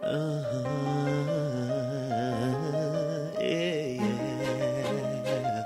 Yeah, yeah.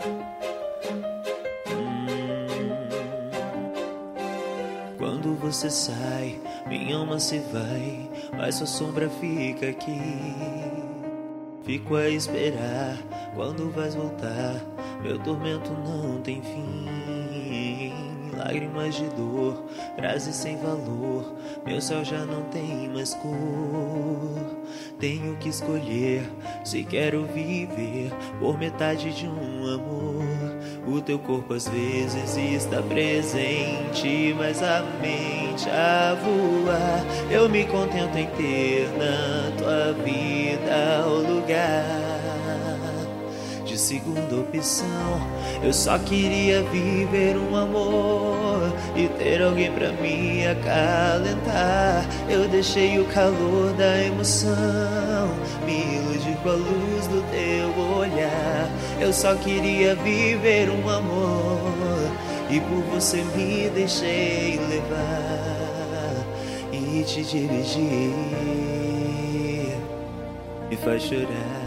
Quando você sai, minha alma se vai, mas sua sombra fica aqui. Fico a esperar quando vais voltar, meu tormento não tem fim. Lágrimas de dor, frases sem valor, meu céu já não tem mais cor. Tenho que escolher se quero viver por metade de um amor. O teu corpo às vezes está presente, mas a mente a voar. Eu me contento em ter na tua vida o lugar de segunda opção. Eu só queria viver um amor e ter alguém pra me acalentar. Eu deixei o calor da emoção me iludir com a luz do teu olhar. Eu só queria viver um amor e por você me deixei levar e te dividir. Me faz chorar.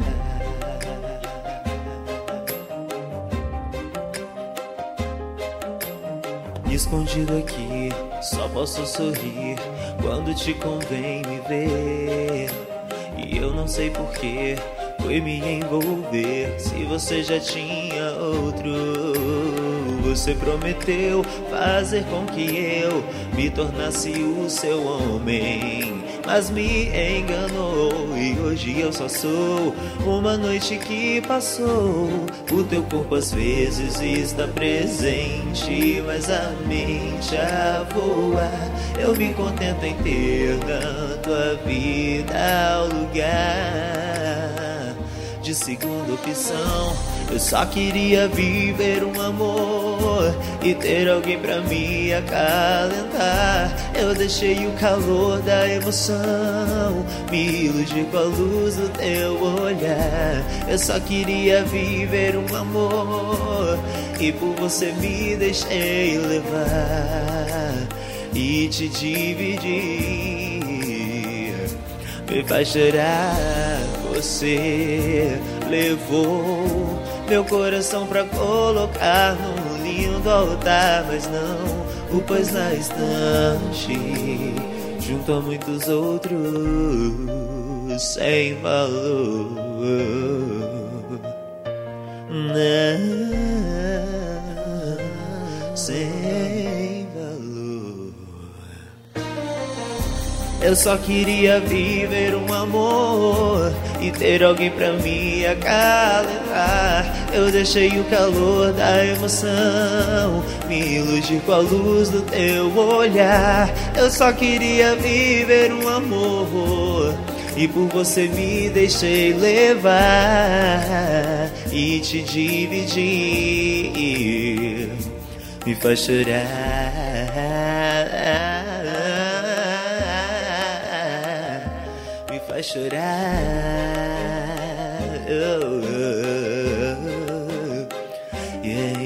Escondido aqui, só posso sorrir quando te convém me ver. E eu não sei porquê foi me envolver se você já tinha outro. Você prometeu fazer com que eu me tornasse o seu homem, mas me enganou e hoje eu só sou uma noite que passou. O teu corpo às vezes está presente, mas a mente a voar. Eu me contento em ter na tua vida o lugar de segunda opção. Eu só queria viver um amor e ter alguém pra me acalentar. Eu deixei o calor da emoção me iludir com a luz do teu olhar. Eu só queria viver um amor e por você me deixei levar e te dividir. Me faz chorar. Você levou meu coração pra colocar num lindo altar, mas não o pôs na estante junto a muitos outros sem valor. Não, sem valor. Eu só queria viver um amor e ter alguém pra me acalentar. Eu deixei o calor da emoção me iludir com a luz do teu olhar. Eu só queria viver um amor e por você me deixei levar e te dividir. Me faz chorar. Me faz chorar. Oh, oh, oh. Yeah.